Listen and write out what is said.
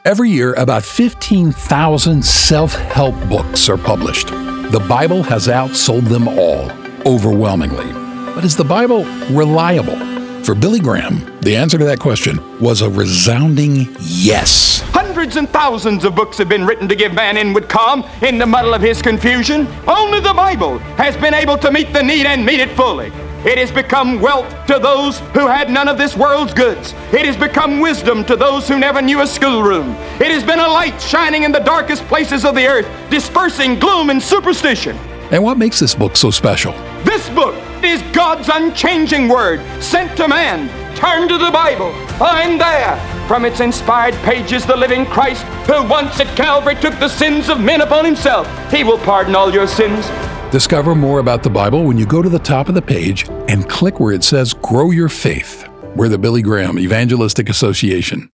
Every year, about 15,000 self-help books are published. The Bible has outsold them all, overwhelmingly. But is the Bible reliable? For Billy Graham, the answer to that question was a resounding yes. Hundreds and thousands of books have been written to give man inward calm in the muddle of his confusion. Only the Bible has been able to meet the need and meet it fully. It has become wealth to those who had none of this world's goods. It has become wisdom to those who never knew a schoolroom. It has been a light shining in the darkest places of the earth, dispersing gloom and superstition. And what makes this book so special? This book is God's unchanging word, sent to man. Turn to the Bible. Find there, from its inspired pages, the living Christ, who once at Calvary took the sins of men upon himself. He will pardon all your sins. Discover more about the Bible when you go to the top of the page and click where it says Grow Your Faith. We're the Billy Graham Evangelistic Association.